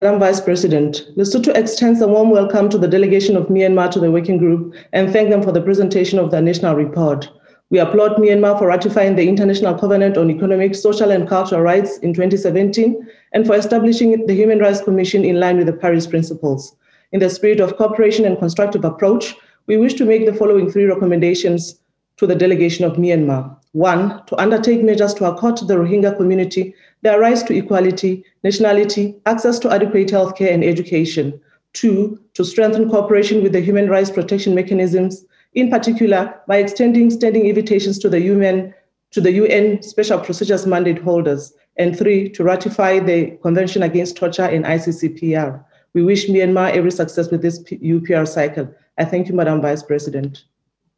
Madam Vice President, Lesotho extends a warm welcome to the delegation of Myanmar to the working group and thank them for the presentation of their national report. We applaud Myanmar for ratifying the International Covenant on Economic, Social and Cultural Rights in 2017 and for establishing the Human Rights Commission in line with the Paris Principles. In the spirit of cooperation and constructive approach, we wish to make the following three recommendations to the delegation of Myanmar. One, to undertake measures to accord to the Rohingya community their rights to equality, nationality, access to adequate healthcare and education. Two, to strengthen cooperation with the human rights protection mechanisms, in particular by extending standing invitations to the UN Special Procedures Mandate holders. And three, to ratify the Convention Against Torture and ICCPR. We wish Myanmar every success with this UPR cycle. I thank you, Madam Vice President.